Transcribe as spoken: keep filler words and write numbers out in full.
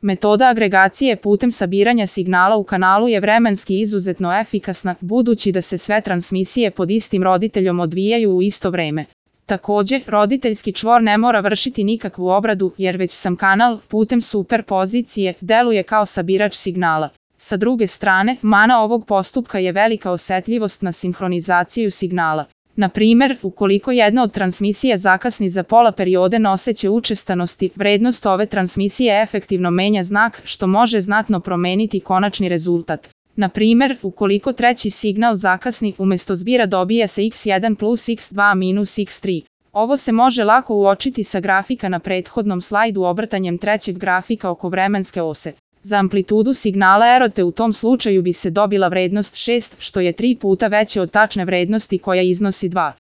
Metoda agregacije putem sabiranja signala u kanalu je vremenski izuzetno efikasna, budući da se sve transmisije pod istim roditeljom odvijaju u isto vreme. Takođe, roditeljski čvor ne mora vršiti nikakvu obradu, jer već sam kanal, putem superpozicije, deluje kao sabirač signala. Sa druge strane, mana ovog postupka je velika osetljivost na sinhronizaciju signala. Na primer, ukoliko jedna od transmisija zakasni za pola periode noseće učestanosti, vrednost ove transmisije efektivno menja znak, što može znatno promeniti konačni rezultat. Na primer, ukoliko treći signal zakasni, umesto zbira dobija se iks jedan plus iks dva minus iks tri. Ovo se može lako uočiti sa grafika na prethodnom slajdu obrtanjem trećeg grafika oko vremenske ose. Za amplitudu signala erote u tom slučaju bi se dobila vrednost šest, što je tri puta veće od tačne vrednosti koja iznosi dva.